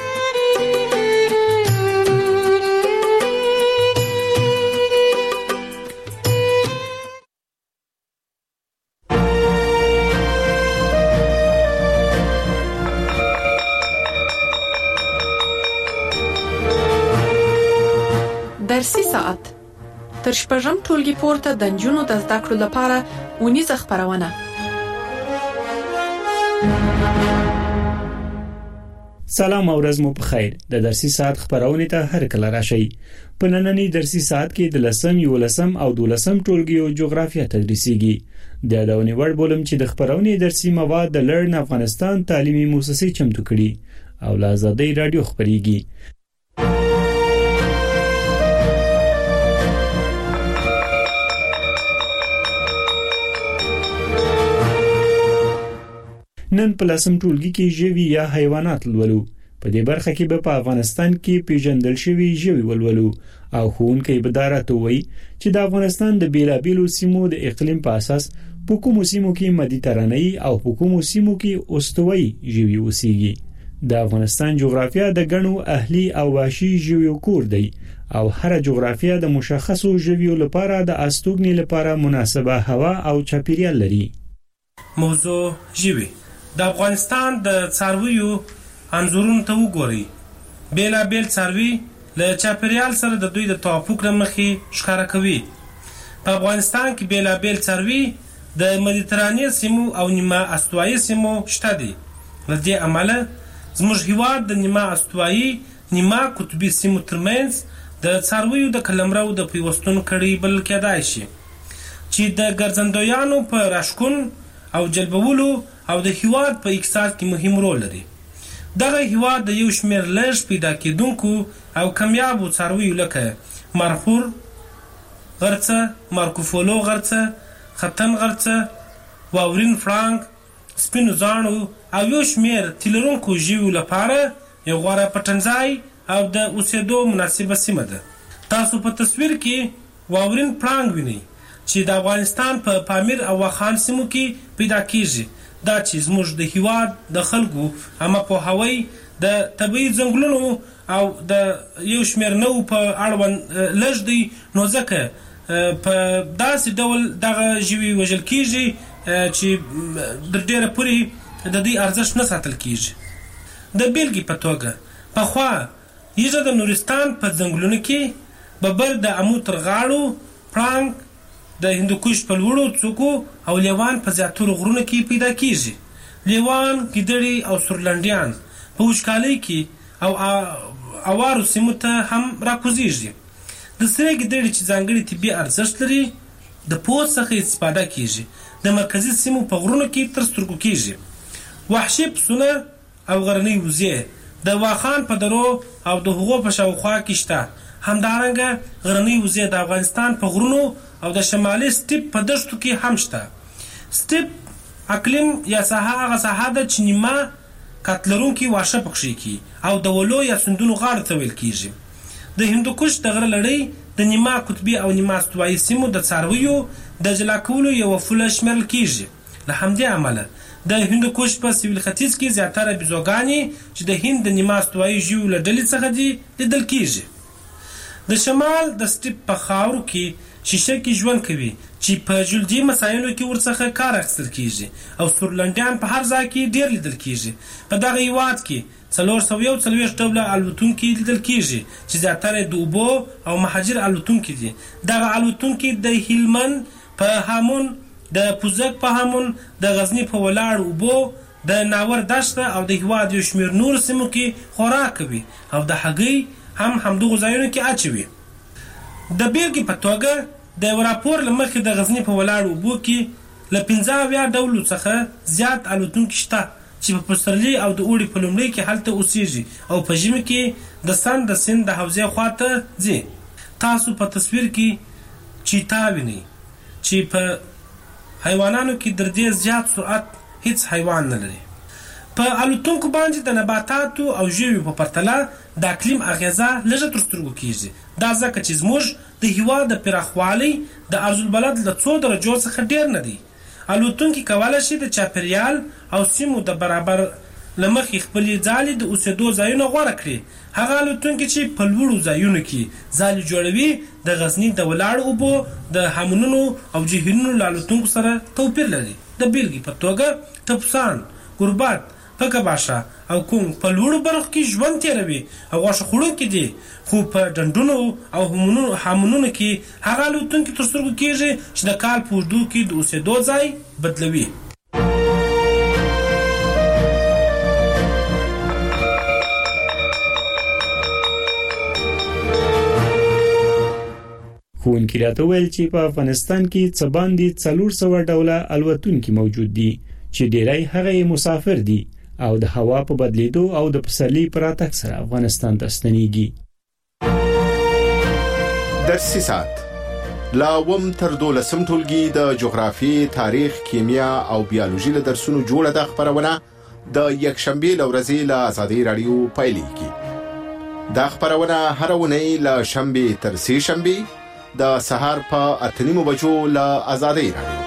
درسي ساعت تر شپږم ټولګي پورته د نجونو د زده کړو لپاره اونیزه خپرونه. سلام او ورځ مو په خیر. د درسي ساعت خبرونه ته هر کله راشي. په نننی درسي ساعت کې د لسم، یولسم او دولسم ټولګیو جغرافیه تدریسيږي. د یادونې وړ بولم چې د خبرونه درسي مواد د لرن افغانستان تعلیمي مؤسسې چمتو کړي او له آزادۍ رادیو خبريږي. نن په لسم ټولګي کې ژوي یا حیوانات لولو. په دې برخه کې به په افغانستان کې پیژندل شوی ژوي ولولو او ښوونکي به دا راټوي چې د افغانستان د بیلابیلو سیمو د اقلیم په اساس په کومو سیمو کې مدیترانه‌ای او په کومو سیمو کې استوایي ژوي اوسېږي. د افغانستان جغرافیه د غنو اهلي او وحشي ژویو کور دی او هر جغرافیه د مشخصو ژویو لپاره د استوګنې لپاره مناسبه هوا او چاپیریال لري. موضوع ژوي. د افغانستان د څارویو انځورونو ته وګورئ. بیلا بیل څاروي له چاپیریال سره د دوی د توافق لمخې ښکارا کوي. په افغانستان کې بیلا بیل څاروي د مدیترانې سیمو او نیمه استوایي سیمو شته دي. له دې امله زموږ هیواد د نیمه استوایي نیمه قطبي سیمو ترمنځ د څارویو د قلمرو د پیوستون کړي بلل کېدای شي چې د ګرځندویانو په راشکون او جلبولو او د هیواد په اقتصاد کې مهم رول لري. دغه هیواد د یو شمېر لږ پیدا کېدونکو او کمیابو څارویو لکه مرخور غرڅه، مارکوفولو غرڅه، ختن غرڅه، واورین فرانک، سپینو زاڼو او یو شمېر تیلرونکو ژویو لپاره یو غوره پټنځای او د اوسېدو مناسبه سیمه ده. تاسو په تصویر کې واورین فرانک وینئ چې د افغانستان په پا پامیر او واخان سیمو کې پیدا کیږي. دا چې زموږ د هیواد د خلکو اما په هوای د طبیعي ځنګلونو او د یو شمېر نو په اړوند لږ دی، نو ځکه په داسې ډول دغه ژوي وژل کیږي چې در ډیره پورې د دې ارزښت نه ساتل کیږي. د بیلګې په توګه پخوا یږه د نورستان په ځنګلونو کې ببر د امو تر غاړو، پړانګ د هندوکش په لوړو څوکو او لیوان په زیاترو غرونو کې پیدا کیږي. لیوان، ګیدړې او سورلنډیان په وچکالۍ کې او اوارو سیمو ته هم راکوزیږي. د سرې ګیدړې چې ځانګړي طبي ارزښت لري د پوست څخه استفاده کیږي. د مرکزي سیمو په غرونو کې تر سترګو کیږي. وحشي پسونه او غرنۍ وزې د واخان په درو او د هغو په شاوخوا کې شته. همدارنګه غرنۍ وزې د افغانستان په غرونو او د شمالي سټیپ په دښتو کې هم شته. سټیپ اقلیم یا ساحه هغه ساحه ده چې نیمه کاتلرونکي واښه پکښې کی او د ولو یا سندونو غاړه ته ویل کیږي. د هندوکش د غره لړۍ د نیمه قطبي او نیمه استوایي سیمو د څارویو د جلا کولو یوه پوله شمیرل کیږي. له همدې امله د هندوکش په سویل ختیځ کې زیاتره بیزوګانې چې د هند د نیمه استوایي ژویو له ډلې څخه دي لیدل کیږي. د شمال د سټیپ په خاورو کې شیشه کې ژوند کوي چې په جلدي مسایلو کې ورڅخه کار اخیستل کیږي او سورلنډیان په هر ځای کې ډیر لیدل کیږي. په دغه هیواد کې څلور سوه یو څلوېښت ډوله الوتونکي لیدل کیږي چې زیاتره د اوبو او مهاجر الوتونکي دي. دغه الوتونکي د هلمند په هامون، د پوزک په هامون، د غزني په ولاړ اوبو، د ناور دشته او د هیواد یو شمېر نور سیمو کې خوراک کوي او د هګۍ هم همدغو ځایونو کې اچوي. د بیلګې په توګه د یو راپور له مخې د غزني په ولاړو اوبو کې له پنځه اویا ډولو څخه زیات الوتونکي شته چې په پسرلي او د اوړي په لومړي کې هلته اوسېږي او په ژمي کې د سند د سیند د حوزې خواته ځي. تاسو په تصویر کې چیتا وینئ چې په حیوانانو کې در دې زیات سرعت هیڅ حیوان نه لري. په الوتونکو باندې د نباتاتو او ژویو په پرتله د اقلیم اغیزه لږه تر سترګو کیږي. دا ځکه چې زموږ د هیواد د پراخوالي د عرض البلد له څو درجو څخه ډیر نه دی. الوتونکي کولی شي د چاپیریال او سیمو د برابر له مخې خپلې ځالې د اوسېدو ځایونه غوره کړي. هغه الوتونکي چې په لوړو ځایونو کې ځالې جوړوي د غزني د ولاړو اوبو د هامونونو او جهیلونو له الوتونکو سره توپیر لري. د بیلګې په توګه ټپوسان، ګربت پکه باشه او کوم په لوړو برخو کې ژوند تېروي او غوښه خوړونکي دي، خو په ډنډونو او هامونونو کې هغه الوتونکي تر سترګو کېږي چې د کال په اوږدو کې د اوسېدو ځای بدلوي. ښوونکي راته ویل چې په افغانستان کې څه باندې څلور سوه ډوله الوتونکي موجود دي چې ډېری هغه مسافر دي او د هوا په بدلیدو او د پسرلي په راتګ سره افغانستان ته ستنېږي. درسي ساعت لا اووم تر دولسم ټولګي د جغرافیې، تاریخ، کیمیا او بیولوژي له درسونو جوړه ده خبرونه د یکشنبې له ورځې له آزادۍ راډیو پیلېږي. دا خبرونه هر اونۍ له شنبې تر سې شنبې د سهار په اته نیمو بجو له آزادۍ راډیو.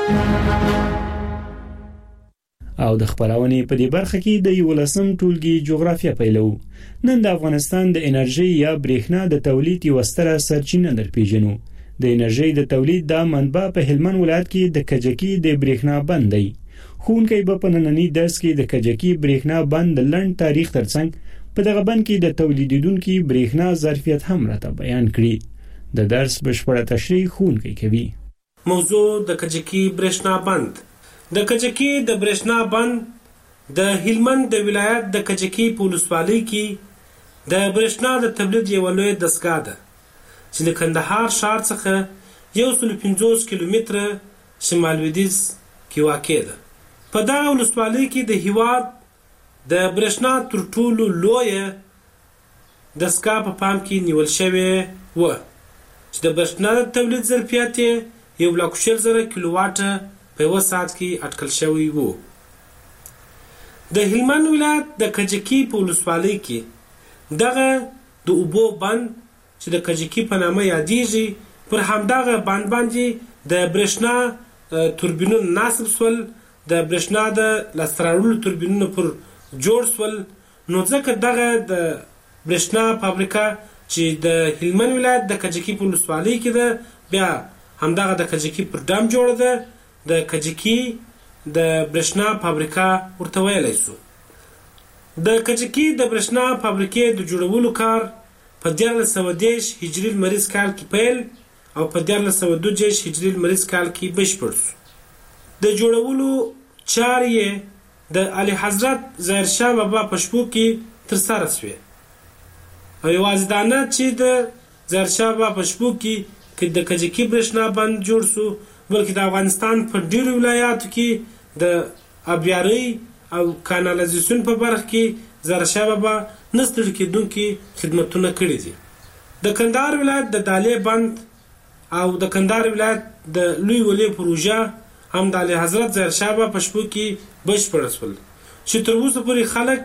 او د خبرونې په دې برخه کې د یولسم ټولګي جغرافیه پیلو. نن د افغانستان د انرژي یا برېښنا د تولید یو ستره سرچینه درپېژنو. د انرژي د تولید د منبع په هلمند ولایت کې د کجکي د برېښنا بند دی. ښوونکي به په نننی درس کې د کجکي برېښنا بند د لنډ تاریخ ترڅنګ په دغه بند کې د تولیدونکو برېښنا ظرفیت هم راته بیان کړي. د درس بشپړه تشریح ښوونکي کوي. موضوع د کجکي برېښنا بند. د کجکي د برېښنا بند د هلمند د ولایت د کجکي په ولسوالۍ کې د برېښنا د تولید یوه لویه دستګاه ده چې له کندهار ښار څخه یو سل پنځوس کیلومتره شمال لویدیځ کې واقع ده. په دغه ولسوالۍ کې د هېواد د برېښنا تر ټولو لویه دستګاه په پام کې نیول شوې وه چې د برېښنا د تولید ظرفیت یې یو لک شل زره کیلوواټه په یوه ساعت کې اټکل شوی وو. د هلمند ولایت د کجکي په ولسوالۍ کې دغه د اوبو بند چې د کجکي په نامه یادېږي پر همدغه بند باندې د برېښنا توربینونه نصب سول، د برېښنا د لاسته راوړلو توربینونه پر جوړ سول. نو ځکه دغه د برېښنا فابریکه چې د هلمند ولایت د کجکي په ولسوالۍ کې ده، بیا همدغه د کجکي پر ډام جوړه ده، د کجکي د برېښنا فابریکه ورته ویلی شو. د کجکي د برېښنا فابریکې د جوړولو کار په دیارلس سوه دېرش هجري لمریز کال کې پیل او په دیارلس سوه دوه دېرش هجري لمریز کال کې بشپړ شو. د جوړولو چارې یې د اعلی حضرت ظاهرشاه بابا په شپو کې ترسره شوې. او یوازې دا نه چې د ظاهرشاه بابا په شپو کې د کجکي برېښنا بند جوړ شو، بلکې د افغانستان په ډېرو ولایاتو کې د آبیارۍ او کانالیزاسیون په برخه کې ظاهرشاه بابا نه ستړي کېدونکي خدمتونه کړي دي. د کندهار ولایت د دالې بند او د کندهار ولایت د لوی ولې پروژه هم د اعلی حضرت ظاهرشاه بابا په شپو کې بشپړ شول چې تر اوسه پورې خلک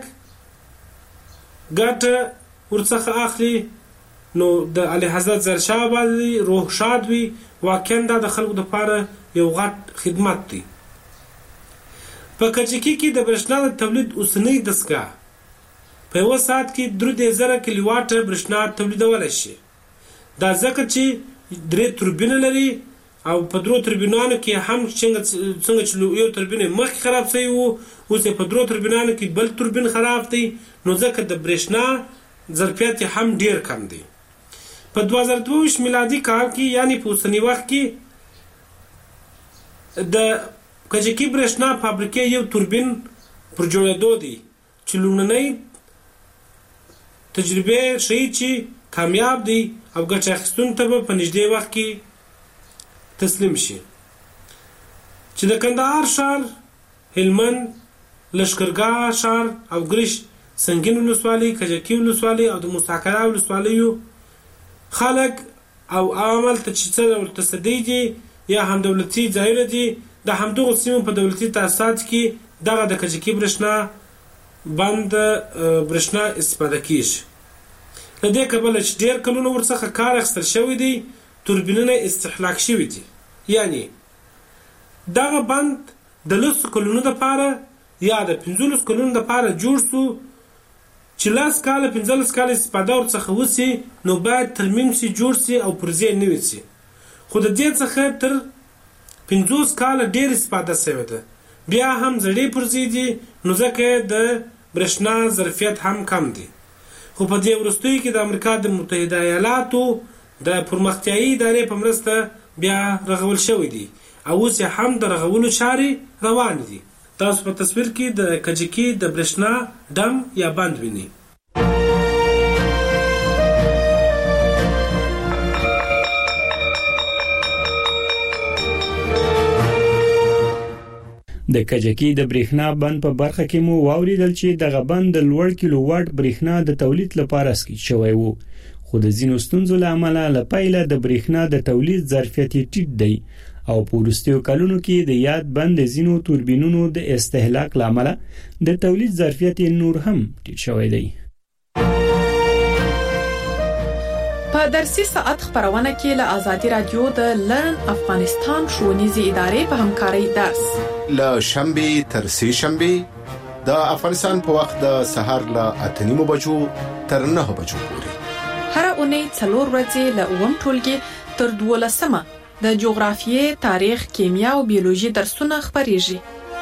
ګټه ورڅخه اخلي. نو د اعلی حضرت ظاهرشاه بابا روح شاد وي. واقعا دا د خلکو لپاره یو غټ خدمت دی. په کجکي کې د برېښنا د تولید اوسنۍ دستګاه په یوه ساعت کې درې دېرش زره کیلوواټه برېښنا تولیدولی شي. دا ځکه چې درې توربینه لري او په درو توربینانو کې هم څنګه چې یو توربین مخکې خراب شوی و، اوس په درو توربینانو کې بل توربین خراب دی. نو ځکه د برېښنا ظرفیت هم ډېر کم دی. په دوه زره دوه ویشت میلادي کال کې یعنی په اوسني وخت کې د کجکي برېښنا فابریکې یو توربین پر جوړېدو دی چې لومړنۍ تجربې ښیي چې کامیاب دی او ګټه اخیستونکو ته به په نږدې وخت کې تسلیم شي. چې د کندهار ښار، هلمند، لښکرګاه ښار او ګرش سنگین ولسوالۍ، کجکي ولسوالۍ او د موسی ولسوالیو خلک او عامل ته چې څه ډول تصدۍ دي یا هم دولتي ځایونه دي، د همدغو سیمو په دولتي تاسیساتو کې دغه د کجکي برېښنا بند برېښنا استفاده کیږي. له دې کبله چې ډېر کلونه ورڅخه کار اخیستل شوی دی، توربینونه استهلاک شوي دي. یعنی دغه بند د لسو کلونو دپاره یا د پنځلسو کلونو دپاره جوړ شو چې لس کاله پنځلس کاله استفاده ورڅخه وسي، نو باید ترمیم سي، جوړ سي او پرزې نوي سي. خو د دې څخه تر پنځوس کاله ډېر استفاده شوې ده. بیا هم زړې پرزې دي، نو ځکه د برېښنا ظرفیت هم کم دی. خو په دې وروستیو کې د امریکا د متحده ایالاتو د پرمختیایي ادارې په مرسته بیا رغول شوی دی او اوس هم د رغولو چارې روان دي. تاسو په تصویر کې د کجکي د برېښنا ډم یا بند وینئ. د کجکي د برېښنا بند په برخه کې مو واوریدل چې دغه بند د لوړ کیلو واټ برېښنا د تولید لپاره اسکی شوی وو، خو د ځینو ستونزو له امله لپاره د برېښنا د تولید ظرفیت ټیټ دی او په وروستیو کلونو کې د یاد بند د ځینو توربینونو د استهلاک لامل د تولید ظرفیت نور هم ټیټ شوی دی. په درسي ساعت خبرونه کې له آزادي رادیو د لرن افغانستان ښوونیزې ادارې په همکارۍ درس له شنبه تر سه شنبه د افغانستان په وخت د سهار له اته نیمو بجو تر نه بجو پورې هر اونۍ څلور ورځې له اووم ټولګي تر دولسمه د جغرافیې، تاریخ، کیمیا او بیولوژي درسونه خبريږي.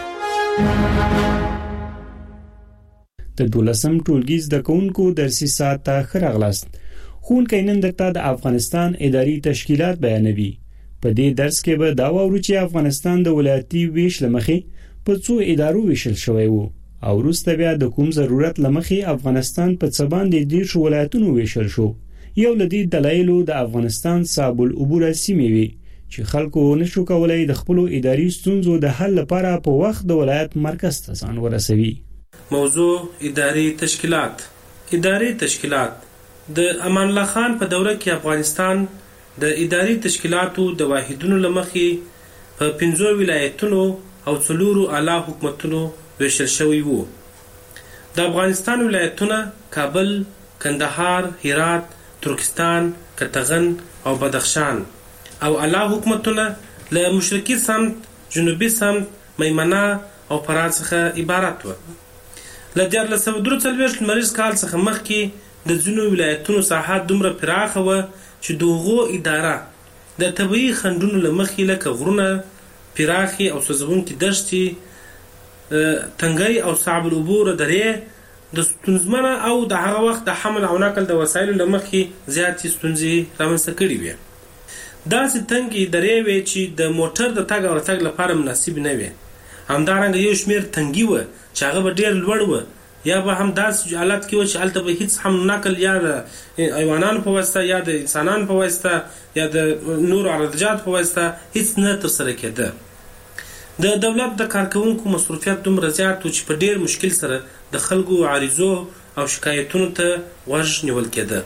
د دولسم ټولګي زده کوونکو درسي ساعت ته خراغلاست. خونکې نن درته د افغانستان اداري تشکیلات بیانوي. په دې درس کې به دا وورو چې افغانستان د ولایتي ویش لمخې په څو ادارو ویشل شوی وو او وروسته بیا د کوم ضرورت لمخې افغانستان په څه باندې دیرش ولایتونو ویشل شو. یو لدی دلایلو د افغانستان صاحب العبور سیمې وي چې خلکو نشو کولای د خپل اداري ستونزو د حل لپاره په وخت د ولایت مرکز ته ځان ورسوي. موضوع اداري تشکیلات. اداري تشکیلات د امان الله خان په دوره کې افغانستان د اداري تشکیلاتو د واحدونو لمخې په پنځو ولایتونو او څلورو اعلی حکومتونو ویشل شوی وو. د افغانستان ولایتونه کابل، کندهار، هرات، ترکستان، کتغن او بدخشان او اعلی حکومتونه له مشرقي سمت، جنوبي سمت، میمنه او فراه څخه عبارت وو. له دیارلس سوه درې څلوېښت لمریز کال څخه مخکې د ځینو ولایتونو ساحات دومره پراخه وه چې د هغو اداره د طبیعي خنډونو له مخې لکه غرونه، پراخې او سوځونکې دښتې، تنګی او صعب العبور درې د ستونزمنه او د هغه وخت د حمل او نقل د وسایلو له مخې زیاتې ستونزې رامنځته کړې وې. داسې تنګې درې وې چې د موټر د تګ او راتګ لپاره مناسب نه وې. همدارنګه یو شمېر تنګي وه چې هغه به ډېر لوړ وه، یا به هم داسې حالت کې و چې هلته به هیڅ هم نقل یا د حیوانانو په واسطه یا د انسانانو په واسطه یا د نورو عرضجات په واسطه هیڅ نه ترسره کېده. د دولت د کارکوونکو مصروفیت دومره زیات و چې په ډېر مشکل سره د خلکو عریضو او شکایتونو ته غوږ نیول کېده.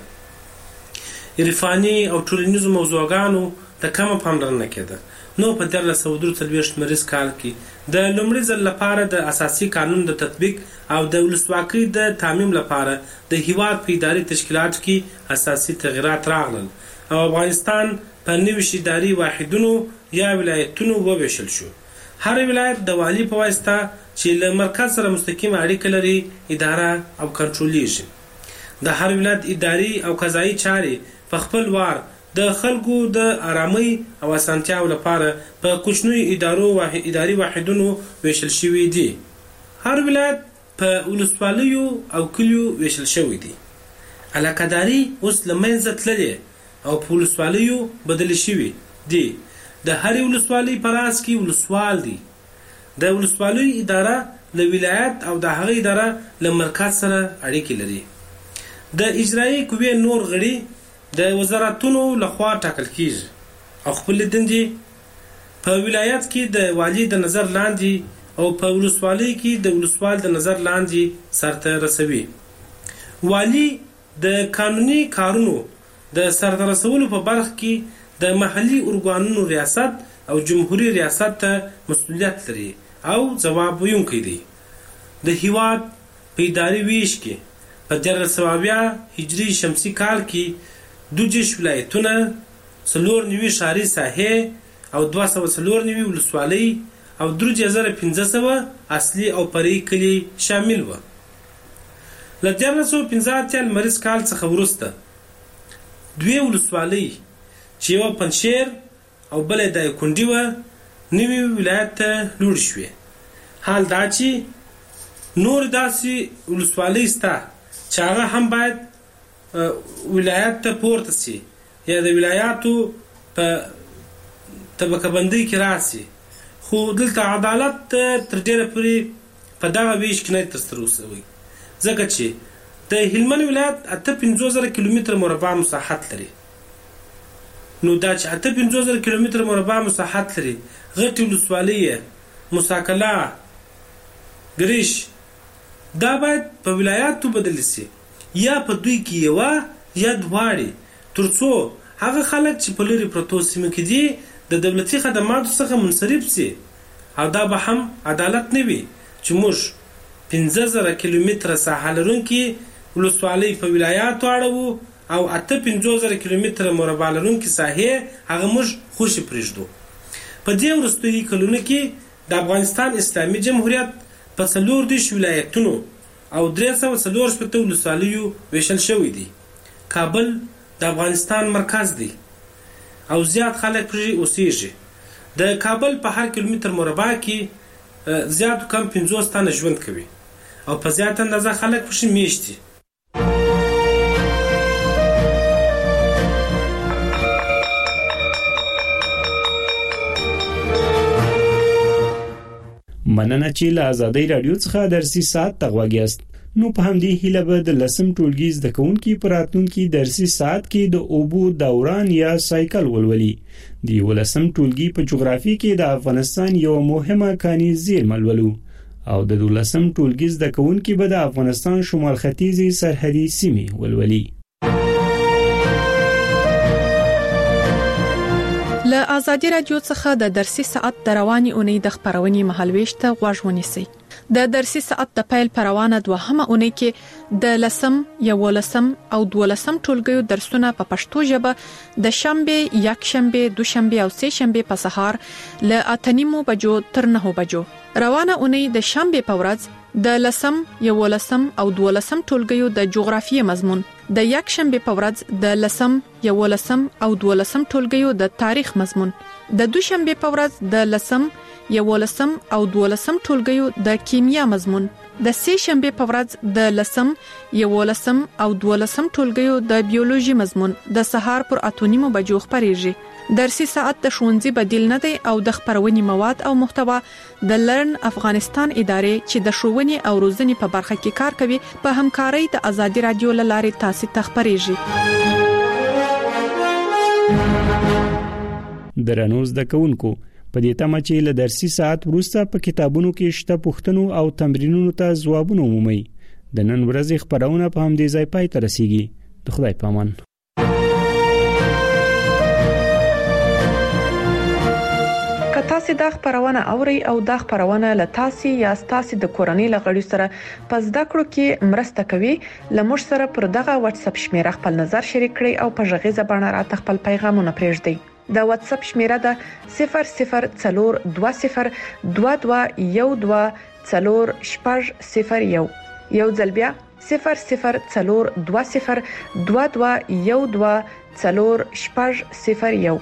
عرفاني او ټولنیزو موضوعګانو ته کمه پاملرنه کېده. نو په دیارلس سوه درې څلوېښت لمریز کال کې د لومړي ځل لپاره د اساسي قانون د تطبیق او د ولسواکۍ د تامین لپاره د هیواد په اداري تشکیلاتو کې اساسي تغیرات راغلل او افغانستان په نوي اداري واحدونو یا ولایتونو وویشل شو. هر ولایت د والي په واسطه چې له مرکز سره مستقیم اړیکه لري اداره او کنټرولېږي. د هر ولایت اداري او قضایي چارې په خپل وار د خلکو د آرامۍ او اسانتیاو لپاره په کوچنیو ادارو او اداري واحدونو ویشل شوي دي. هر ولایت په ولسوالیو او کلیو ویشل شوی دی. علاقه‌داري اوس له منځه تللې او په ولسوالیو بدل شوي دي. د هرې ولسوالۍ په راس کې ولسوال دی. د ولسوالۍ اداره له ولایت او د هغې اداره له مرکز سره اړیکې لري. د اجرایي قوې نور غړي د وزارتونو لخوا ټاکل کیږي او خپل دندې په ولایت کې د والی د نظر لاندې او په ولسوالۍ کې د ولسوال د نظر لاندې سرته رسوي. والی د قانوني کارونو د سرته رسولو په برخه کې د محلي ارګانونو ریاست او جمهوریت ریاست ته مسؤلیت لري او ځواب ویونکی دی. د هیواد په اداري ویش کې په دیارلس سوه اویا هجري شمسي کال کې دوه ولایتونه، څلور نوي ښاري ساحې او دوه سوه څلور نوي ولسوالۍ او درې زره پنځه سوه اصلي او فرعي کلي شامل وه. له دیارلس سوه پنځه اتیا لمریز کال څخه وروسته دوې ولسوالۍ چې یوه پنجشیر او بله دایکنډي وه نوي ولایت ته لوړ شوې. حال دا چې نور داسې ولسوالۍ سته چې هغه هم باید ولایت ته پورته سي یا د ولایاتو په طبقه بندۍ کې راسي، خو دلته عدالت تر ډېره پورې په دغه ویش کې نه ترسره شوی، ځکه چې د هلمند ولایت اته پنځوس زره کیلومتره مربع مساحت لري. نو دا چې اته پنځوس زره کیلومتره مربع مساحت لري، غټې ولسوالۍ موسی قلعه، ګریش، دا باید په ولایاتو بدل شي یا په دوی کې یوه یا دواړې، تر څو هغه خلک چې په لرې پرتو سیمو کې دي د دولتي خدماتو څخه منصرف شي. او دا به هم عدالت نه وي چې موږ پنځه زره کیلومتره ساحه لرونکي ولسوالۍ په ولایاتو اړوو او اته پنځوس زره کیلومتره مربع لرونکي ساحې هغه موږ خوشې پرېږدو. په دې وروستیو کلونو کې د افغانستان اسلامي جمهوریت په څلور دېرش ولایتونو او درې سوه څلور شپېته ولسوالیو ویشل شوی دی. کابل د افغانستان مرکز دی او زیات خلک پرې اوسیږي. د کابل په هر کیلومتر مربع کې زیات کم پنځوس تنه ژوند کوي او په زیات اندازه خلک پرې میشت دي. مننه چې له آزادۍ رادیو څخه درسي ساعت تغواګیاست. نو په همدې هیله به د لسم ټولګي زده کوونکي په راتلونکي درسي ساعت کې د اوبو دوران یا سایکل ولولي. د ولسم ټولګي په جغرافي کې د افغانستان یو مهمه کاني زیرمه ولولو او د دولسم ټولګي زده کوونکي به د افغانستان شمال ختیځي سرحدي سیمې ولولي. له آزادي رادیو څخه د درسي ساعت د رواني اونۍ د خبرونې مهالويش ته غوږ ونیسئ. د درسي ساعت د پیل پروانه دوهمه اونۍ کې د لسم، یولسم او دولسم ټولګیو درسونه په پښتو ژبه د شنبه، یکشنبه، دوشنبه او سه شنبه په سهار له اتنیمو بجو تر نهو بجو. روانه اونۍ د شنبه په ورځ د لسم، یولسم او دولسم ټولګیو د جغرافیې مضمون، د یکشنبه په ورځ د لسم، یولسم او دولسم ټولګیو د تاریخ مضمون، د دوشنبه په ورځ د لسم، یولسم او دولسم ټولګیو د کیمیا مضمون، د سه شنبه په ورځ د لسم، یولسم او دولسم ټولګیو د بیولوژي مضمون د سهار پر اتونیمو بجو خبريږي. درسي ساعت د ښوونځي بدیل نه دی او د خبرونې مواد او محتوا د لرن افغانستان ادارې چې د ښوونې او روزنې په برخه کې کار کوي په همکارۍ د آزادي رادیو لارې تاسو ته خبريږي. درنو زده کوونکو، په دې تمه چې له درسي ساعت وروسته په کتابونو کې شته پوښتنو او تمرینونو ته ځوابونه ومومئ. د نن ورځې خبرونه په همدې ځای پای ته رسیږي. د خدای په امان. که تاسو دا خبرونه اورئ او دا خبرونه له تاسو یا تاسو د کورنۍ لغړي سره په زده کړو کې مرسته کوي، لمر سره پر دغه واتس اپ شمیره خپل نظر شریک کړئ او په ژغې زبانه راته خپل پیغامونه پرېږدئ. د واتس اپ شمیره ده صفر صفر څلور دوه صفر دوه دوه یو دوه څلور شپږ صفر یو. یو ځل بیا صفر صفر څلور دوه صفر دوه دوه یو دوه څلور شپږ صفر یو.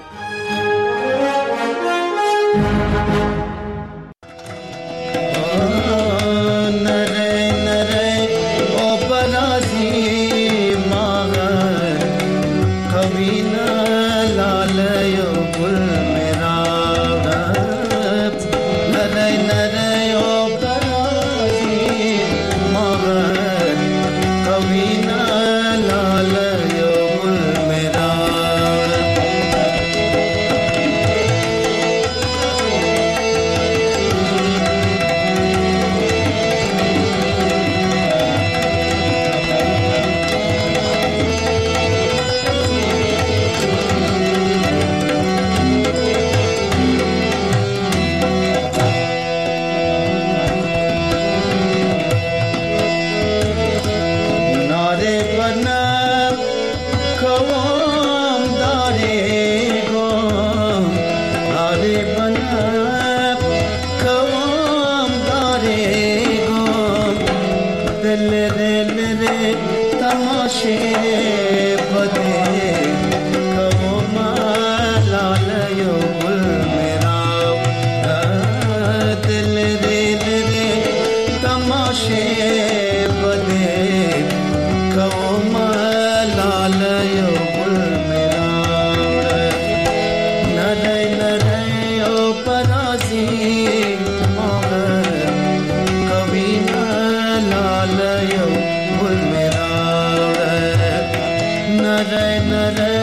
Dil نری نری